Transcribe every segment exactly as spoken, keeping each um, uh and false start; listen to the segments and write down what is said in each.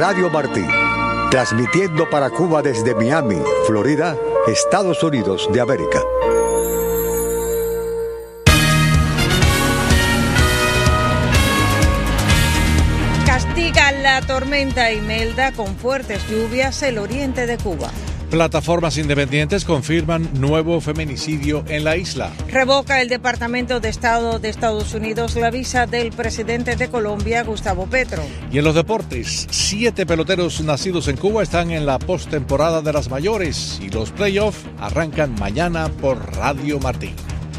Radio Martí, transmitiendo para Cuba desde Miami, Florida, Estados Unidos de América. Castiga la tormenta Imelda con fuertes lluvias el oriente de Cuba. Plataformas independientes confirman nuevo feminicidio en la isla. Revoca el Departamento de Estado de Estados Unidos la visa del presidente de Colombia, Gustavo Petro. Y en los deportes, siete peloteros nacidos en Cuba están en la postemporada de las mayores y los playoffs arrancan mañana por Radio Martí.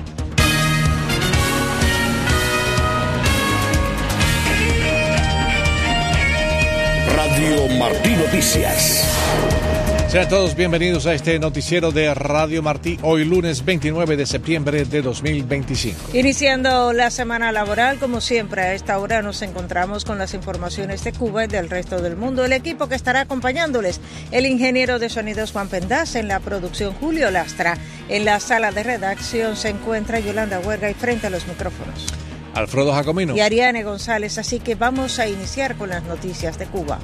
Radio Martí Noticias. Sean todos bienvenidos a este noticiero de Radio Martí, hoy lunes veintinueve de septiembre de dos mil veinticinco. Iniciando la semana laboral, como siempre, a esta hora nos encontramos con las informaciones de Cuba y del resto del mundo. El equipo que estará acompañándoles, el ingeniero de sonidos Juan Pendaz, en la producción Julio Lastra. En la sala de redacción se encuentra Yolanda Huerga y frente a los micrófonos Alfredo Jacomino y Ariane González, así que vamos a iniciar con las noticias de Cuba.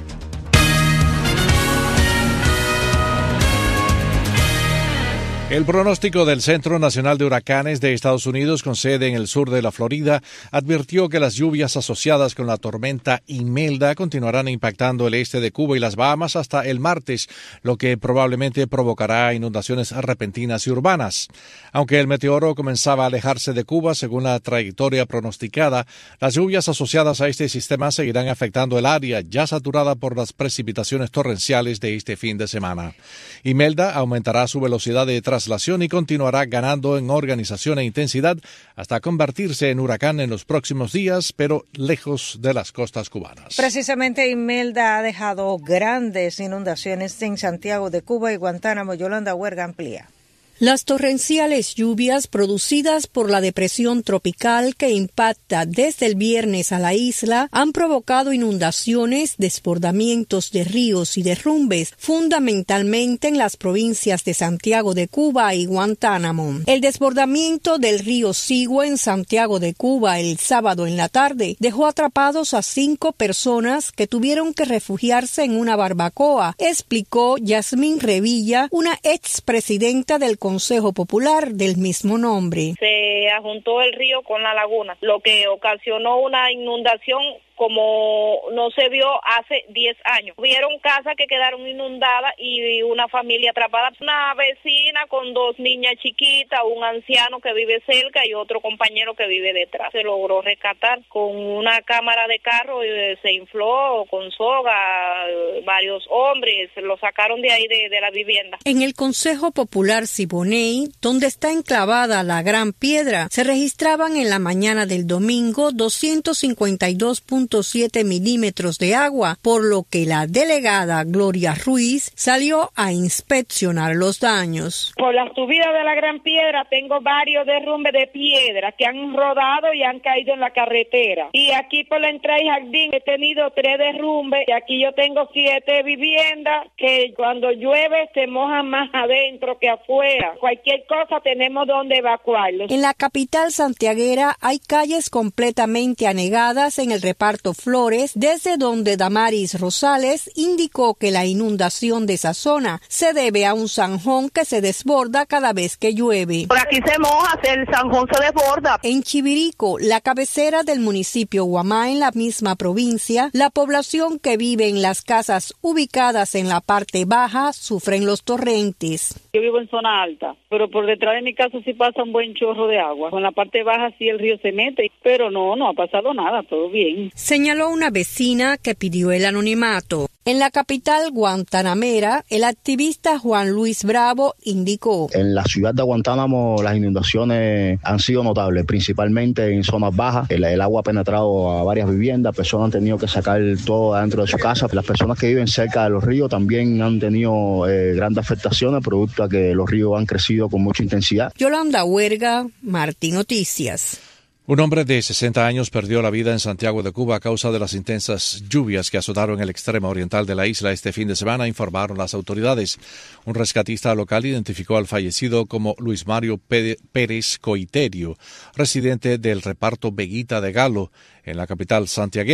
El pronóstico del Centro Nacional de Huracanes de Estados Unidos, con sede en el sur de la Florida, advirtió que las lluvias asociadas con la tormenta Imelda continuarán impactando el este de Cuba y las Bahamas hasta el martes, lo que probablemente provocará inundaciones repentinas y urbanas. Aunque el meteoro comenzaba a alejarse de Cuba según la trayectoria pronosticada, las lluvias asociadas a este sistema seguirán afectando el área ya saturada por las precipitaciones torrenciales de este fin de semana. Imelda aumentará su velocidad de traslación y continuará ganando en organización e intensidad hasta convertirse en huracán en los próximos días, pero lejos de las costas cubanas. Precisamente Imelda ha dejado grandes inundaciones en Santiago de Cuba y Guantánamo. Yolanda Huerga amplía. Las torrenciales lluvias producidas por la depresión tropical que impacta desde el viernes a la isla han provocado inundaciones, desbordamientos de ríos y derrumbes, fundamentalmente en las provincias de Santiago de Cuba y Guantánamo. El desbordamiento del río Sigua en Santiago de Cuba el sábado en la tarde dejó atrapados a cinco personas que tuvieron que refugiarse en una barbacoa, explicó Yasmín Revilla, una expresidenta del Consejo Popular del mismo nombre. Se ajuntó el río con la laguna, lo que ocasionó una inundación como no se vio hace diez años. Hubieron casas que quedaron inundadas y una familia atrapada. Una vecina con dos niñas chiquitas, un anciano que vive cerca y otro compañero que vive detrás. Se logró rescatar con una cámara de carro, y se infló con soga, varios hombres, lo sacaron de ahí de, de la vivienda. En el Consejo Popular Siboney, donde está enclavada la Gran Piedra, se registraban en la mañana del domingo doscientos cincuenta y dos punto siete milímetros de agua, por lo que la delegada Gloria Ruiz salió a inspeccionar los daños. Por la subida de la Gran Piedra tengo varios derrumbes de piedra que han rodado y han caído en la carretera. Y aquí por la entrada y jardín he tenido tres derrumbes y aquí yo tengo siete viviendas que cuando llueve se mojan más adentro que afuera. Cualquier cosa tenemos donde evacuarlos. En la capital santiaguera hay calles completamente anegadas en el reparto Flores, desde donde Damaris Rosales indicó que la inundación de esa zona se debe a un zanjón que se desborda cada vez que llueve. Por aquí se moja, el zanjón se desborda. En Chivirico, la cabecera del municipio Guamá en la misma provincia, la población que vive en las casas ubicadas en la parte baja sufren los torrentes. Yo vivo en zona alta, pero por detrás de mi casa sí pasa un buen chorro de agua. En la parte baja sí el río se mete, pero no, no ha pasado nada, todo bien. Señaló una vecina que pidió el anonimato. En la capital guantanamera, el activista Juan Luis Bravo indicó: en la ciudad de Guantánamo las inundaciones han sido notables, principalmente en zonas bajas. El, el agua ha penetrado a varias viviendas, personas han tenido que sacar todo adentro de su casa. Las personas que viven cerca de los ríos también han tenido eh, grandes afectaciones, producto a que los ríos han crecido con mucha intensidad. Yolanda Huerga, Martí Noticias. Un hombre de sesenta años perdió la vida en Santiago de Cuba a causa de las intensas lluvias que azotaron el extremo oriental de la isla este fin de semana, informaron las autoridades. Un rescatista local identificó al fallecido como Luis Mario Pérez Coiterio, residente del reparto Veguita de Galo, en la capital santiaguera.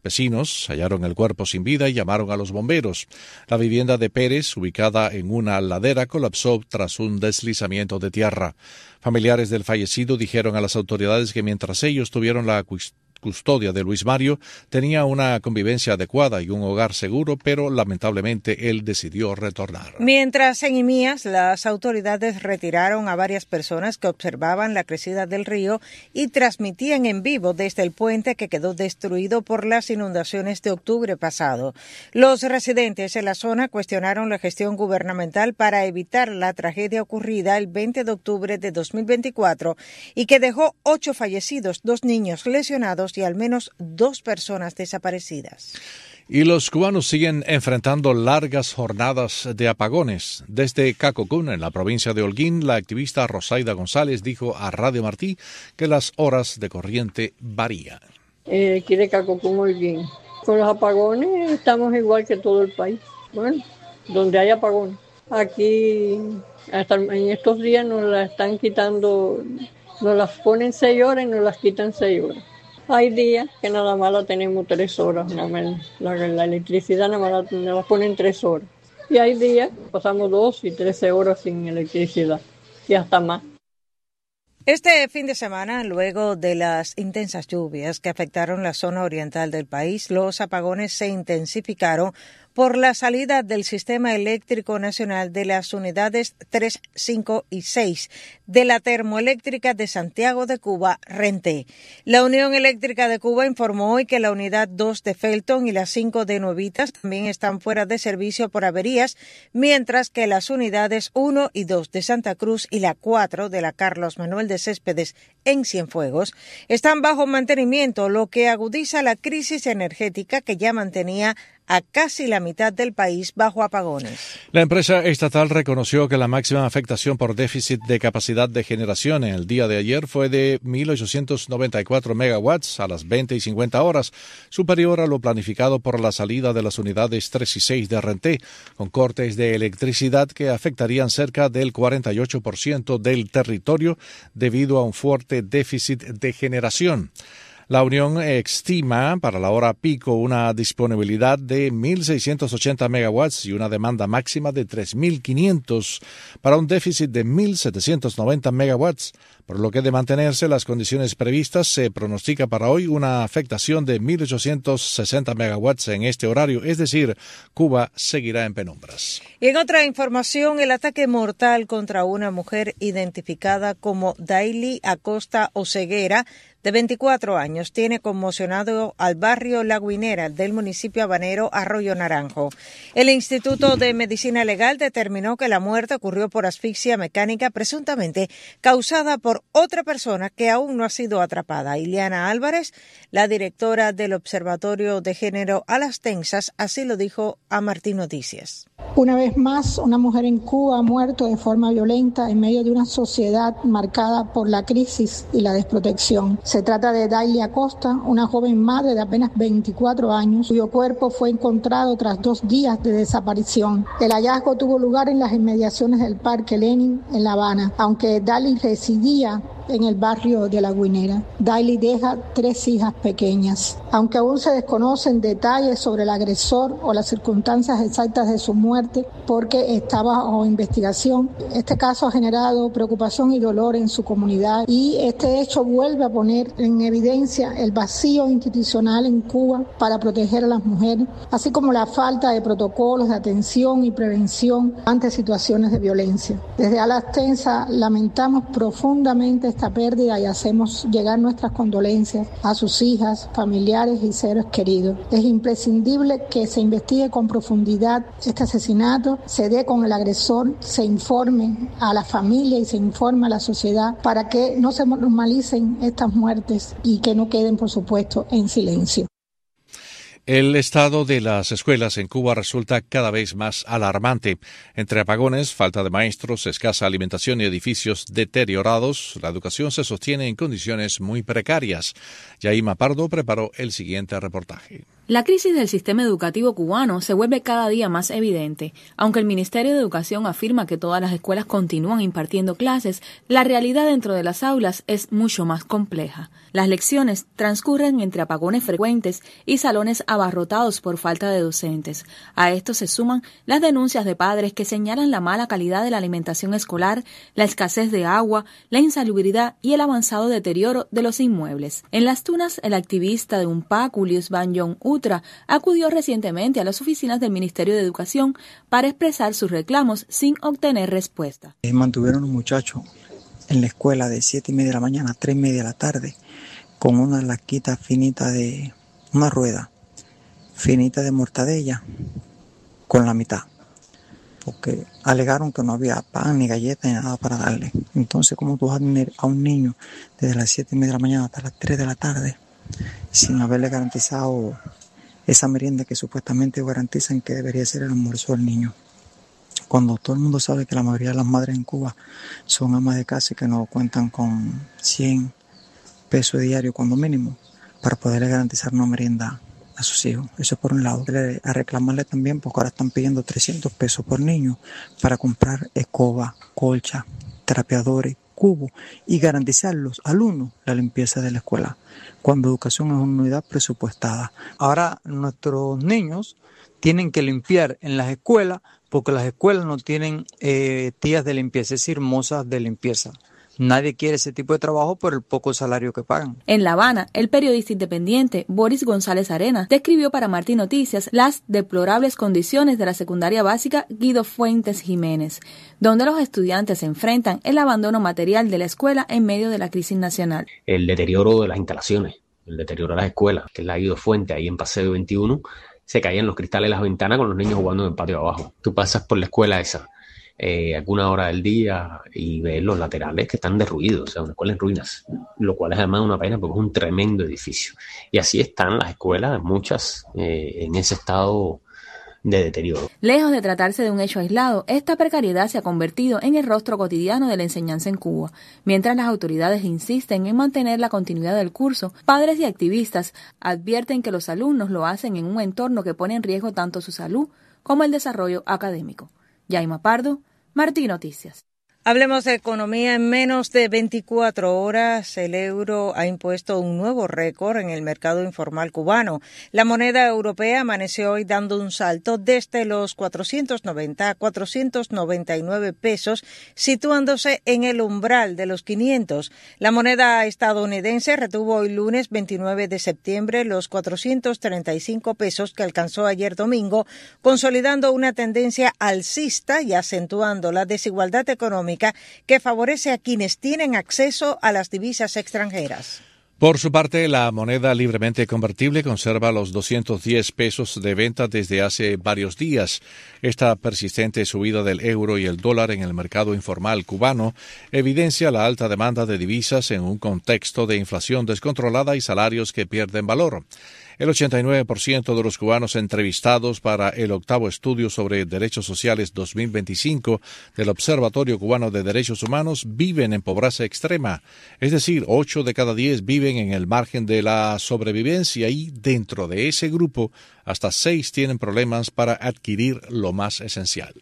Vecinos hallaron el cuerpo sin vida y llamaron a los bomberos. La vivienda de Pérez, ubicada en una ladera, colapsó tras un deslizamiento de tierra. Familiares del fallecido dijeron a las autoridades que mientras ellos tuvieron la custodia de Luis Mario, tenía una convivencia adecuada y un hogar seguro, pero lamentablemente él decidió retornar. Mientras en Imías, las autoridades retiraron a varias personas que observaban la crecida del río y transmitían en vivo desde el puente que quedó destruido por las inundaciones de octubre pasado. Los residentes en la zona cuestionaron la gestión gubernamental para evitar la tragedia ocurrida el veinte de octubre de dos mil veinticuatro y que dejó ocho fallecidos, dos niños lesionados y al menos dos personas desaparecidas. Y los cubanos siguen enfrentando largas jornadas de apagones. Desde Cacocún, en la provincia de Holguín, la activista Rosaida González dijo a Radio Martí que las horas de corriente varían. Eh, aquí de Cacocún, Holguín. Con los apagones estamos igual que todo el país. Bueno, donde hay apagones. Aquí, hasta en estos días nos las están quitando, nos las ponen seis horas y nos las quitan seis horas. Hay días que nada más la tenemos tres horas, nada más. La, la electricidad nada más la, la ponen tres horas. Y hay días que pasamos dos y trece horas sin electricidad, y hasta más. Este fin de semana, luego de las intensas lluvias que afectaron la zona oriental del país, los apagones se intensificaron por la salida del Sistema Eléctrico Nacional de las unidades tres, cinco y seis de la Termoeléctrica de Santiago de Cuba, Renté. La Unión Eléctrica de Cuba informó hoy que la unidad dos de Felton y las cinco de Nuevitas también están fuera de servicio por averías, mientras que las unidades uno y dos de Santa Cruz y la cuatro de la Carlos Manuel de Céspedes en Cienfuegos están bajo mantenimiento, lo que agudiza la crisis energética que ya mantenía a casi la mitad del país bajo apagones. La empresa estatal reconoció que la máxima afectación por déficit de capacidad de generación en el día de ayer fue de mil ochocientos noventa y cuatro megawatts a las veinte y cincuenta horas, superior a lo planificado por la salida de las unidades tres y seis de Renté, con cortes de electricidad que afectarían cerca del cuarenta y ocho por ciento del territorio debido a un fuerte déficit de generación. La Unión estima para la hora pico una disponibilidad de mil seiscientos ochenta megawatts y una demanda máxima de tres mil quinientos para un déficit de mil setecientos noventa megawatts, por lo que de mantenerse las condiciones previstas se pronostica para hoy una afectación de mil ochocientos sesenta megawatts en este horario, es decir, Cuba seguirá en penumbras. Y en otra información, el ataque mortal contra una mujer identificada como Daily Acosta Oseguera, de veinticuatro años, tiene conmocionado al barrio La Guinera del municipio habanero Arroyo Naranjo. El Instituto de Medicina Legal determinó que la muerte ocurrió por asfixia mecánica presuntamente causada por otra persona que aún no ha sido atrapada. Ileana Álvarez, la directora del Observatorio de Género a las Tensas, así lo dijo a Martín Noticias. Una vez más, una mujer en Cuba ha muerto de forma violenta en medio de una sociedad marcada por la crisis y la desprotección. Se trata de Daily Acosta, una joven madre de apenas veinticuatro años, cuyo cuerpo fue encontrado tras dos días de desaparición. El hallazgo tuvo lugar en las inmediaciones del Parque Lenin, en La Habana, aunque Daily residía en el barrio de La Guinera. Daily deja tres hijas pequeñas. Aunque aún se desconocen detalles sobre el agresor o las circunstancias exactas de su muerte, porque está bajo investigación, este caso ha generado preocupación y dolor en su comunidad, y este hecho vuelve a poner en evidencia el vacío institucional en Cuba para proteger a las mujeres, así como la falta de protocolos de atención y prevención ante situaciones de violencia. Desde Alas Tensas lamentamos profundamente esta pérdida y hacemos llegar nuestras condolencias a sus hijas, familiares y seres queridos. Es imprescindible que se investigue con profundidad este asesinato, se dé con el agresor, se informe a la familia y se informe a la sociedad para que no se normalicen estas muertes y que no queden, por supuesto, en silencio. El estado de las escuelas en Cuba resulta cada vez más alarmante. Entre apagones, falta de maestros, escasa alimentación y edificios deteriorados, la educación se sostiene en condiciones muy precarias. Yaima Pardo preparó el siguiente reportaje. La crisis del sistema educativo cubano se vuelve cada día más evidente. Aunque el Ministerio de Educación afirma que todas las escuelas continúan impartiendo clases, la realidad dentro de las aulas es mucho más compleja. Las lecciones transcurren entre apagones frecuentes y salones abarrotados por falta de docentes. A esto se suman las denuncias de padres que señalan la mala calidad de la alimentación escolar, la escasez de agua, la insalubridad y el avanzado deterioro de los inmuebles. En Las Tunas, el activista de U N P A, Julius Banyon Utra, acudió recientemente a las oficinas del Ministerio de Educación para expresar sus reclamos sin obtener respuesta. Mantuvieron a un muchacho en la escuela de siete y media de la mañana a tres y media de la tarde con una laquita finita de una rueda finita de mortadella con la mitad, porque alegaron que no había pan ni galletas ni nada para darle. Entonces, ¿cómo tú vas a tener a un niño desde las siete y media de la mañana hasta las tres de la tarde sin haberle garantizado esa merienda que supuestamente garantizan que debería ser el almuerzo del niño? Cuando todo el mundo sabe que la mayoría de las madres en Cuba son amas de casa y que no cuentan con cien pesos diarios cuando mínimo para poderle garantizar una merienda a sus hijos. Eso por un lado. A reclamarle también, porque ahora están pidiendo trescientos pesos por niño para comprar escoba, colcha, trapeadores, cubos y garantizar a los alumnos la limpieza de la escuela, cuando educación es una unidad presupuestada. Ahora nuestros niños tienen que limpiar en las escuelas porque las escuelas no tienen eh, tías de limpieza, es decir, mozas de limpieza. Nadie quiere ese tipo de trabajo por el poco salario que pagan. En La Habana, el periodista independiente Boris González Arenas describió para Martín Noticias las deplorables condiciones de la secundaria básica Guido Fuentes Jiménez, donde los estudiantes se enfrentan el abandono material de la escuela en medio de la crisis nacional. El deterioro de las instalaciones, el deterioro de las escuelas, que es la Guido Fuentes, ahí en Paseo veintiuno, se caían los cristales de las ventanas con los niños jugando en el patio de abajo. Tú pasas por la escuela esa Eh, alguna hora del día y ver los laterales que están derruidos, o sea, una escuela en ruinas, lo cual es además una pena porque es un tremendo edificio. Y así están las escuelas, muchas eh, en ese estado de deterioro. Lejos de tratarse de un hecho aislado, esta precariedad se ha convertido en el rostro cotidiano de la enseñanza en Cuba. Mientras las autoridades insisten en mantener la continuidad del curso, padres y activistas advierten que los alumnos lo hacen en un entorno que pone en riesgo tanto su salud como el desarrollo académico. Yaima Pardo, Martín Noticias. Hablemos de economía. En menos de veinticuatro horas, el euro ha impuesto un nuevo récord en el mercado informal cubano. La moneda europea amaneció hoy dando un salto desde los cuatrocientos noventa a cuatrocientos noventa y nueve pesos, situándose en el umbral de los quinientos. La moneda estadounidense retuvo hoy lunes veintinueve de septiembre los cuatrocientos treinta y cinco pesos que alcanzó ayer domingo, consolidando una tendencia alcista y acentuando la desigualdad económica que favorece a quienes tienen acceso a las divisas extranjeras. Por su parte, la moneda libremente convertible conserva los doscientos diez pesos de venta desde hace varios días. Esta persistente subida del euro y el dólar en el mercado informal cubano evidencia la alta demanda de divisas en un contexto de inflación descontrolada y salarios que pierden valor. El ochenta y nueve por ciento de los cubanos entrevistados para el octavo estudio sobre derechos sociales dos mil veinticinco del Observatorio Cubano de Derechos Humanos viven en pobreza extrema. Es decir, ocho de cada diez viven en el margen de la sobrevivencia y dentro de ese grupo hasta seis tienen problemas para adquirir lo más esencial.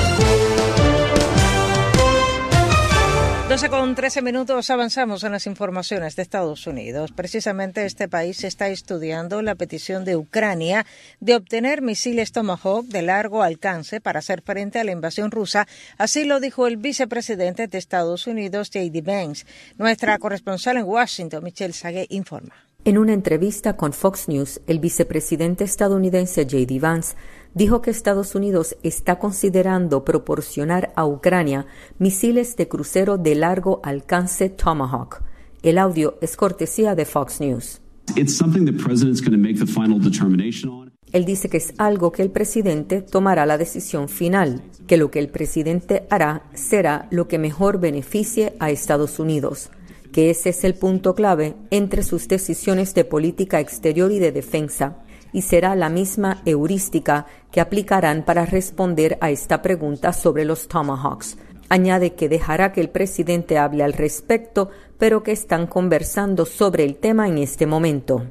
doce con trece minutos, avanzamos en las informaciones de Estados Unidos. Precisamente este país está estudiando la petición de Ucrania de obtener misiles Tomahawk de largo alcance para hacer frente a la invasión rusa. Así lo dijo el vicepresidente de Estados Unidos, J D Vance. Nuestra corresponsal en Washington, Michelle Sagué, informa. En una entrevista con Fox News, el vicepresidente estadounidense J D Vance dijo que Estados Unidos está considerando proporcionar a Ucrania misiles de crucero de largo alcance Tomahawk. El audio es cortesía de Fox News. Él dice que es algo que el presidente tomará la decisión final, que lo que el presidente hará será lo que mejor beneficie a Estados Unidos, que ese es el punto clave entre sus decisiones de política exterior y de defensa, y será la misma heurística que aplicarán para responder a esta pregunta sobre los Tomahawks. Añade que dejará que el presidente hable al respecto, pero que están conversando sobre el tema en este momento.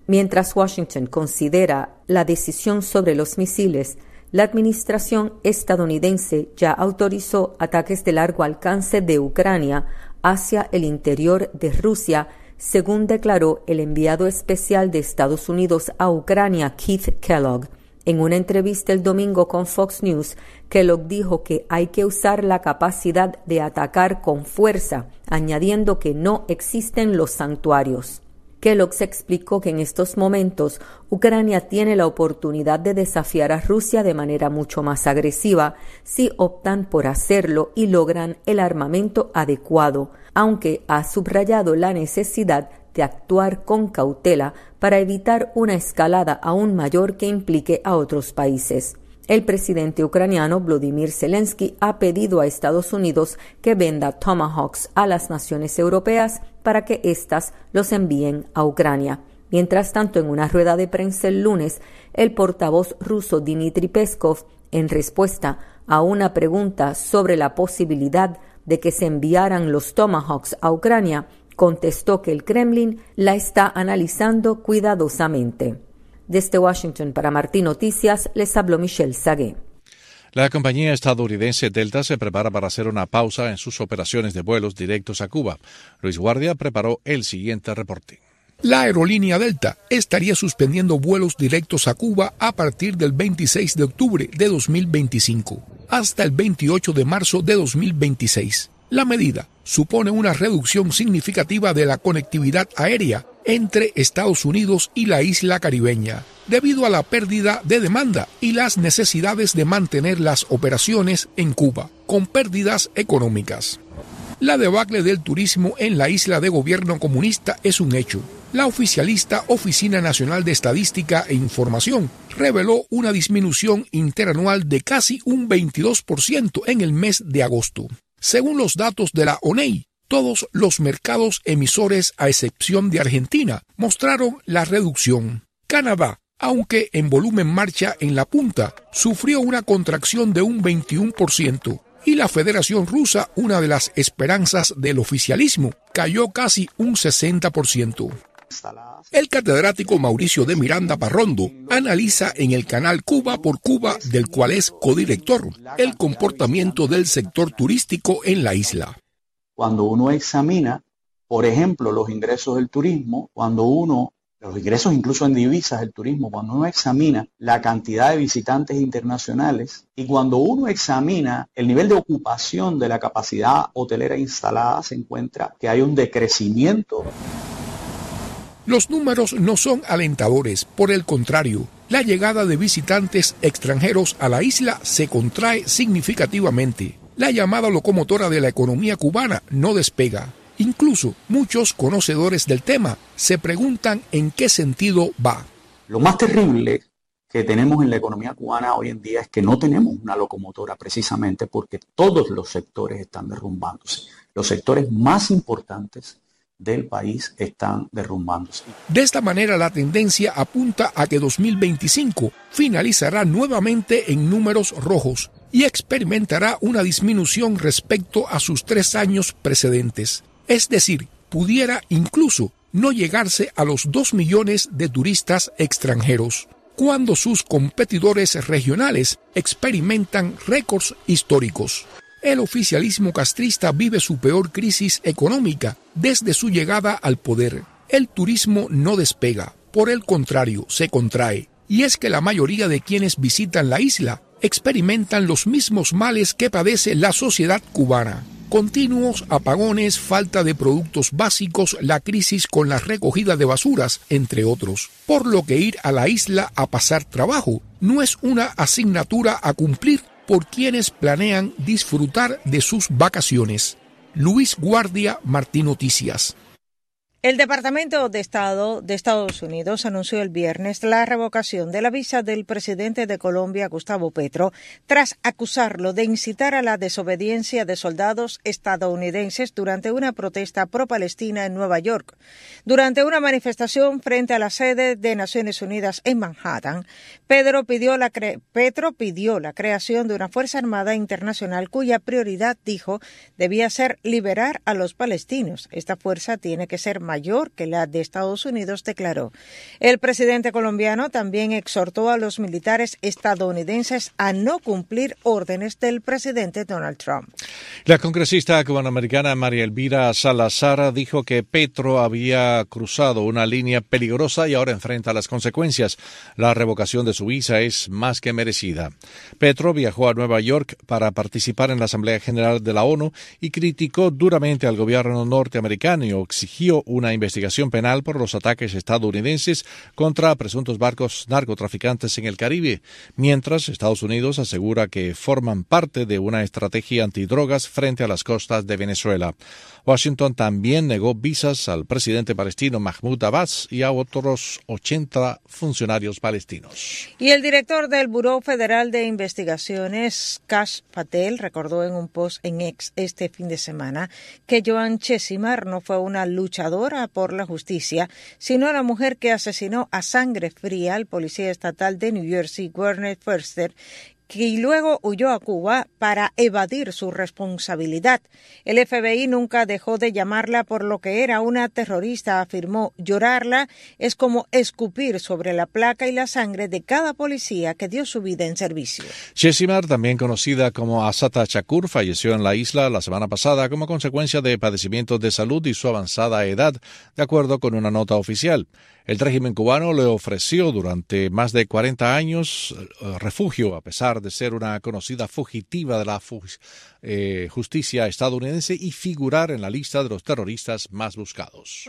Mientras Washington considera la decisión sobre los misiles, la administración estadounidense ya autorizó ataques de largo alcance de Ucrania hacia el interior de Rusia, según declaró el enviado especial de Estados Unidos a Ucrania, Keith Kellogg. En una entrevista el domingo con Fox News, Kellogg dijo que hay que usar la capacidad de atacar con fuerza, añadiendo que no existen los santuarios. Kellogg se explicó que en estos momentos Ucrania tiene la oportunidad de desafiar a Rusia de manera mucho más agresiva si optan por hacerlo y logran el armamento adecuado, aunque ha subrayado la necesidad de actuar con cautela para evitar una escalada aún mayor que implique a otros países. El presidente ucraniano Volodymyr Zelensky ha pedido a Estados Unidos que venda Tomahawks a las naciones europeas para que éstas los envíen a Ucrania. Mientras tanto, en una rueda de prensa el lunes, el portavoz ruso Dmitry Peskov, en respuesta a una pregunta sobre la posibilidad de que se enviaran los Tomahawks a Ucrania, contestó que el Kremlin la está analizando cuidadosamente. Desde Washington para Martí Noticias, les habló Michelle Sagué. La compañía estadounidense Delta se prepara para hacer una pausa en sus operaciones de vuelos directos a Cuba. Luis Guardia preparó el siguiente reporte. La aerolínea Delta estaría suspendiendo vuelos directos a Cuba a partir del veintiséis de octubre de dos mil veinticinco hasta el veintiocho de marzo de dos mil veintiséis. La medida supone una reducción significativa de la conectividad aérea entre Estados Unidos y la isla caribeña, debido a la pérdida de demanda y las necesidades de mantener las operaciones en Cuba, con pérdidas económicas. La debacle del turismo en la isla de gobierno comunista es un hecho. La oficialista Oficina Nacional de Estadística e Información reveló una disminución interanual de casi un veintidós por ciento en el mes de agosto. Según los datos de la O N E I, todos los mercados emisores, a excepción de Argentina, mostraron la reducción. Canadá, aunque en volumen marcha en la punta, sufrió una contracción de un veintiuno por ciento. Y la Federación Rusa, una de las esperanzas del oficialismo, cayó casi un sesenta por ciento. El catedrático Mauricio de Miranda Parrondo analiza en el canal Cuba por Cuba, del cual es codirector, el comportamiento del sector turístico en la isla. Cuando uno examina, por ejemplo, los ingresos del turismo, cuando uno, los ingresos incluso en divisas del turismo, cuando uno examina la cantidad de visitantes internacionales y cuando uno examina el nivel de ocupación de la capacidad hotelera instalada, se encuentra que hay un decrecimiento. Los números no son alentadores, por el contrario, la llegada de visitantes extranjeros a la isla se contrae significativamente. La llamada locomotora de la economía cubana no despega. Incluso muchos conocedores del tema se preguntan en qué sentido va. Lo más terrible que tenemos en la economía cubana hoy en día es que no tenemos una locomotora, precisamente porque todos los sectores están derrumbándose. Los sectores más importantes del país están derrumbándose. De esta manera, la tendencia apunta a que dos mil veinticinco finalizará nuevamente en números rojos y experimentará una disminución respecto a sus tres años precedentes. Es decir, pudiera incluso no llegarse a los dos millones de turistas extranjeros, cuando sus competidores regionales experimentan récords históricos. El oficialismo castrista vive su peor crisis económica desde su llegada al poder. El turismo no despega, por el contrario, se contrae. Y es que la mayoría de quienes visitan la isla experimentan los mismos males que padece la sociedad cubana. Continuos apagones, falta de productos básicos, la crisis con la recogida de basuras, entre otros. Por lo que ir a la isla a pasar trabajo no es una asignatura a cumplir por quienes planean disfrutar de sus vacaciones. Luis Guardia, Martí Noticias. El Departamento de Estado de Estados Unidos anunció el viernes la revocación de la visa del presidente de Colombia, Gustavo Petro, tras acusarlo de incitar a la desobediencia de soldados estadounidenses durante una protesta pro-palestina en Nueva York. Durante una manifestación frente a la sede de Naciones Unidas en Manhattan, Pedro pidió la cre- Petro pidió la creación de una Fuerza Armada Internacional cuya prioridad, dijo, debía ser liberar a los palestinos. Esta fuerza tiene que ser más mayor que la de Estados Unidos, declaró. El presidente colombiano también exhortó a los militares estadounidenses a no cumplir órdenes del presidente Donald Trump. La congresista cubanoamericana María Elvira Salazar dijo que Petro había cruzado una línea peligrosa y ahora enfrenta las consecuencias. La revocación de su visa es más que merecida. Petro viajó a Nueva York para participar en la Asamblea General de la ONU y criticó duramente al gobierno norteamericano y exigió una investigación penal por los ataques estadounidenses contra presuntos barcos narcotraficantes en el Caribe, mientras Estados Unidos asegura que forman parte de una estrategia antidrogas frente a las costas de Venezuela. Washington también negó visas al presidente palestino Mahmoud Abbas y a otros ochenta funcionarios palestinos. Y el director del Buró Federal de Investigaciones, Kash Patel, recordó en un post en X este fin de semana que Joan Chesimard no fue una luchadora por la justicia, sino la mujer que asesinó a sangre fría al policía estatal de New Jersey, Werner Foerster, y luego huyó a Cuba para evadir su responsabilidad. El F B I nunca dejó de llamarla por lo que era una terrorista, afirmó. Llorarla es como escupir sobre la placa y la sangre de cada policía que dio su vida en servicio. Chesimard, también conocida como Assata Shakur, falleció en la isla la semana pasada como consecuencia de padecimientos de salud y su avanzada edad, de acuerdo con una nota oficial. El régimen cubano le ofreció durante más de cuarenta años refugio, a pesar de ser una conocida fugitiva de la fu- eh, justicia estadounidense y figurar en la lista de los terroristas más buscados.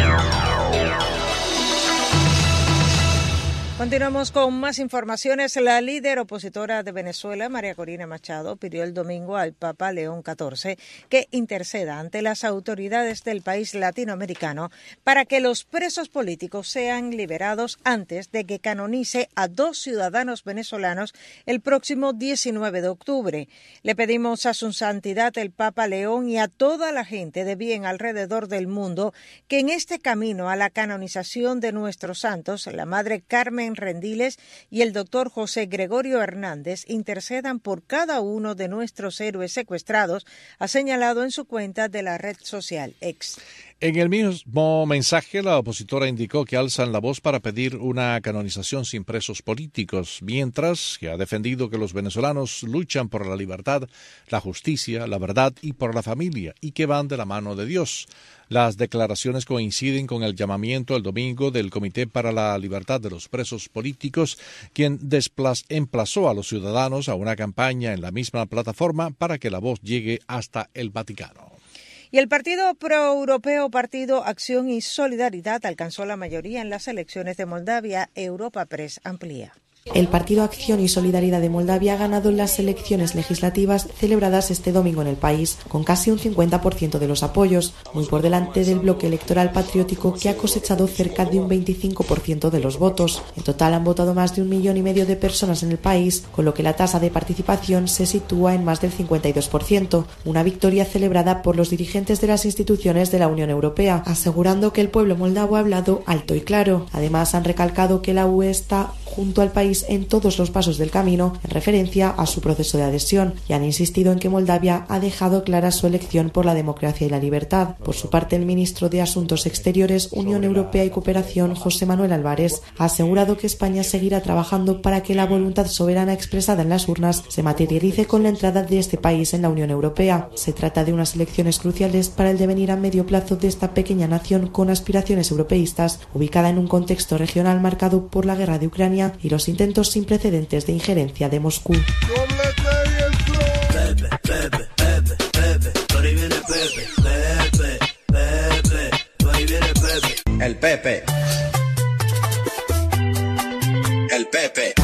Continuamos con más informaciones. La líder opositora de Venezuela, María Corina Machado, pidió el domingo al Papa León catorce que interceda ante las autoridades del país latinoamericano para que los presos políticos sean liberados antes de que canonice a dos ciudadanos venezolanos el próximo diecinueve de octubre. Le pedimos a su santidad el Papa León y a toda la gente de bien alrededor del mundo que en este camino a la canonización de nuestros santos, la Madre Carmen Rendiles y el doctor José Gregorio Hernández intercedan por cada uno de nuestros héroes secuestrados, ha señalado en su cuenta de la red social X. En el mismo mensaje, la opositora indicó que alzan la voz para pedir una canonización sin presos políticos, mientras que ha defendido que los venezolanos luchan por la libertad, la justicia, la verdad y por la familia, y que van de la mano de Dios. Las declaraciones coinciden con el llamamiento el domingo del Comité para la Libertad de los Presos Políticos, quien desplaz- emplazó a los ciudadanos a una campaña en la misma plataforma para que la voz llegue hasta el Vaticano. Y el partido proeuropeo Partido Acción y Solidaridad alcanzó la mayoría en las elecciones de Moldavia. Europa Press amplía. El Partido Acción y Solidaridad de Moldavia ha ganado las elecciones legislativas celebradas este domingo en el país, con casi un cincuenta por ciento de los apoyos, muy por delante del bloque electoral patriótico que ha cosechado cerca de un veinticinco por ciento de los votos. En total han votado más de un millón y medio de personas en el país, con lo que la tasa de participación se sitúa en más del cincuenta y dos por ciento, una victoria celebrada por los dirigentes de las instituciones de la Unión Europea, asegurando que el pueblo moldavo ha hablado alto y claro. Además, han recalcado que la U E está junto al país en todos los pasos del camino en referencia a su proceso de adhesión y han insistido en que Moldavia ha dejado clara su elección por la democracia y la libertad. Por su parte, el ministro de Asuntos Exteriores, Unión Europea y Cooperación, José Manuel Álvarez, ha asegurado que España seguirá trabajando para que la voluntad soberana expresada en las urnas se materialice con la entrada de este país en la Unión Europea. Se trata de unas elecciones cruciales para el devenir a medio plazo de esta pequeña nación con aspiraciones europeístas, ubicada en un contexto regional marcado por la guerra de Ucrania y los intentos sin precedentes de injerencia de Moscú. El Pepe. El Pepe.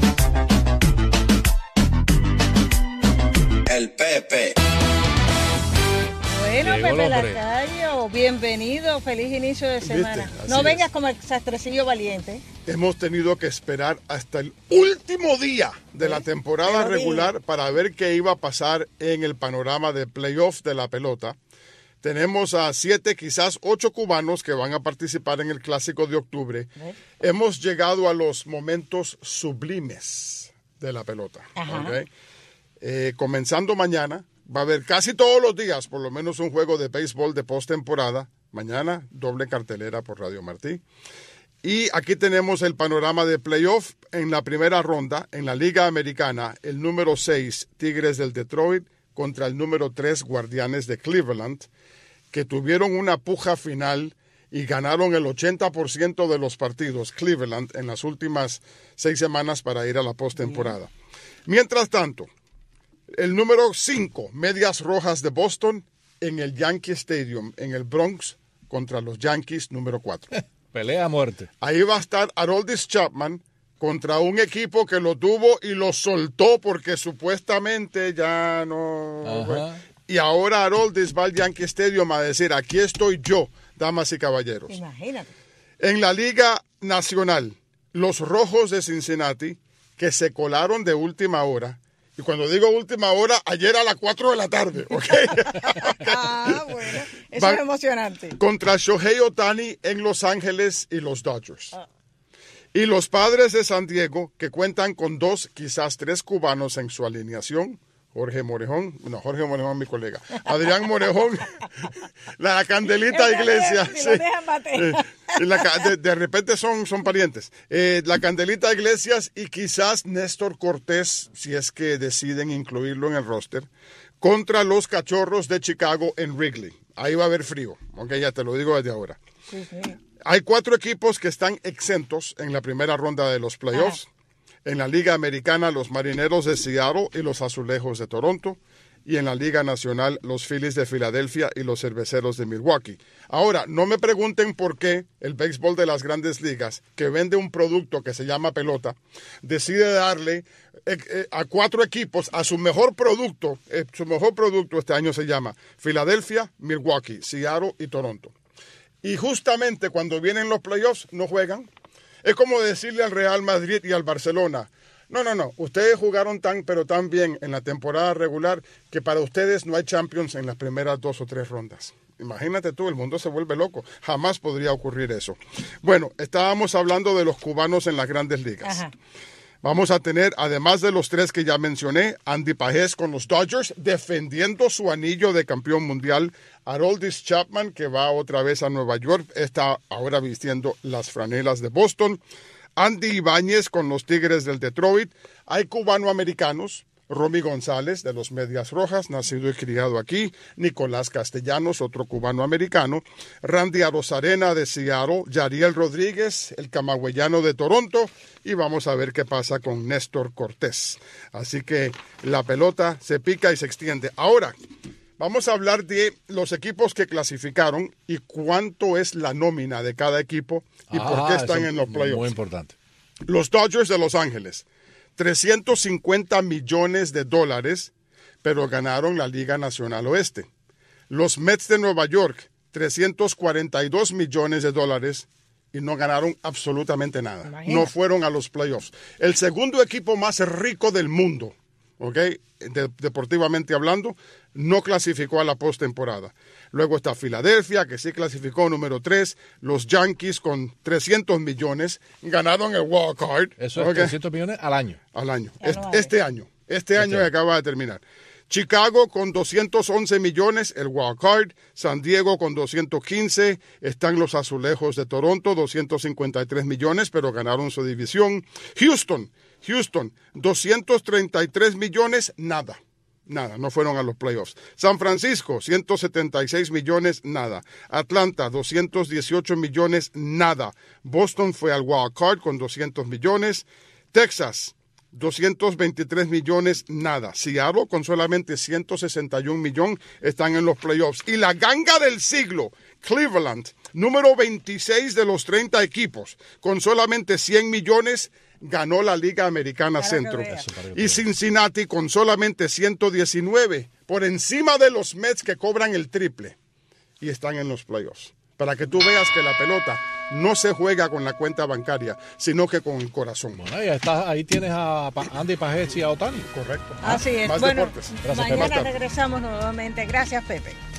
El Pepe. Bueno, Pepe Lacayo, bienvenido, feliz inicio de semana. No vengas es. como el sastrecillo valiente. Hemos tenido que esperar hasta el último día de la temporada regular dije. para ver qué iba a pasar en el panorama de playoff de la pelota. Tenemos a siete, quizás ocho cubanos que van a participar en el Clásico de octubre. ¿Eh? Hemos llegado a los momentos sublimes de la pelota. ¿Okay? Eh, comenzando mañana, va a haber casi todos los días, por lo menos un juego de béisbol de postemporada Mañana, doble cartelera por Radio Martí. Y aquí tenemos el panorama de playoff en la primera ronda. En la Liga Americana, el número seis, Tigres del Detroit, contra el número tres, Guardianes de Cleveland, que tuvieron una puja final y ganaron el ochenta por ciento de los partidos Cleveland en las últimas seis semanas para ir a la postemporada. Mientras tanto, el número cinco, Medias Rojas de Boston, en el Yankee Stadium, en el Bronx, contra los Yankees, número cuatro. Pelea a muerte. Ahí va a estar Aroldis Chapman contra un equipo que lo tuvo y lo soltó porque supuestamente ya no... Bueno, y ahora Aroldis va al Yankee Stadium a decir, aquí estoy yo, damas y caballeros. Imagínate. En la Liga Nacional, los Rojos de Cincinnati, que se colaron de última hora, y cuando digo última hora, ayer a las cuatro de la tarde, ¿ok? Ah, bueno, eso Va, es emocionante. Contra Shohei Ohtani en Los Ángeles y los Dodgers. Ah. Y los Padres de San Diego, que cuentan con dos, quizás tres cubanos en su alineación. Jorge Morejón, no, Jorge Morejón es mi colega. Adrián Morejón, la Candelita Iglesias. Sí, eh, la, de, de repente son, son parientes. Eh, la Candelita Iglesias y quizás Néstor Cortés, si es que deciden incluirlo en el roster, contra los Cachorros de Chicago en Wrigley. Ahí va a haber frío, ok, ya te lo digo desde ahora. Sí, sí. Hay cuatro equipos que están exentos en la primera ronda de los playoffs. Ah. En la Liga Americana, los Marineros de Seattle y los Azulejos de Toronto. Y en la Liga Nacional, los Phillies de Filadelfia y los Cerveceros de Milwaukee. Ahora, no me pregunten por qué el béisbol de las Grandes Ligas, que vende un producto que se llama pelota, decide darle eh, eh, a cuatro equipos a su mejor producto. Eh, su mejor producto este año se llama Filadelfia, Milwaukee, Seattle y Toronto. Y justamente cuando vienen los playoffs, no juegan. Es como decirle al Real Madrid y al Barcelona, no, no, no, ustedes jugaron tan, pero tan bien en la temporada regular que para ustedes no hay Champions en las primeras dos o tres rondas. Imagínate tú, el mundo se vuelve loco. Jamás podría ocurrir eso. Bueno, estábamos hablando de los cubanos en las Grandes Ligas. Ajá. Vamos a tener, además de los tres que ya mencioné, Andy Pajés con los Dodgers defendiendo su anillo de campeón mundial. Aroldis Chapman, que va otra vez a Nueva York, está ahora vistiendo las franelas de Boston. Andy Ibáñez con los Tigres del Detroit. Hay cubanoamericanos. Romy González, de los Medias Rojas, nacido y criado aquí. Nicolás Castellanos, otro cubano-americano. Randy Arozarena, de Seattle. Yariel Rodríguez, el camagüeyano de Toronto. Y vamos a ver qué pasa con Néstor Cortés. Así que la pelota se pica y se extiende. Ahora, vamos a hablar de los equipos que clasificaron y cuánto es la nómina de cada equipo y ah, por qué están en los playoffs. Muy importante. Los Dodgers de Los Ángeles. trescientos cincuenta millones de dólares, pero ganaron la Liga Nacional Oeste. Los Mets de Nueva York, trescientos cuarenta y dos millones de dólares y no ganaron absolutamente nada. Imagina. No fueron a los playoffs. El segundo equipo más rico del mundo, ¿ok? De, deportivamente hablando, no clasificó a la postemporada. Luego está Filadelfia, que sí clasificó número tres. Los Yankees con trescientos millones ganaron el wild card. Eso es ¿okay? trescientos millones al año. Al año. Este, este año. Este, este año que acaba de terminar. Chicago con doscientos once millones, el wild card. San Diego con doscientos quince. Están los Azulejos de Toronto, doscientos cincuenta y tres millones, pero ganaron su división. Houston, Houston, doscientos treinta y tres millones, nada. Nada, no fueron a los playoffs. San Francisco, ciento setenta y seis millones, nada. Atlanta, doscientos dieciocho millones, nada. Boston fue al wild card con doscientos millones. Texas, doscientos veintitrés millones, nada. Seattle, con solamente ciento sesenta y un millones, están en los playoffs. Y la ganga del siglo, Cleveland, número veintiséis de los treinta equipos, con solamente cien millones, ganó la Liga Americana Centro. Y Cincinnati con solamente ciento diecinueve, por encima de los Mets que cobran el triple. Y están en los playoffs. Para que tú veas que la pelota no se juega con la cuenta bancaria, sino que con el corazón. Bueno, ahí, está, ahí tienes a Andy Pajés y a Ohtani. Correcto. Así es. Más bueno, deportes. Mañana regresamos nuevamente. Gracias, Pepe.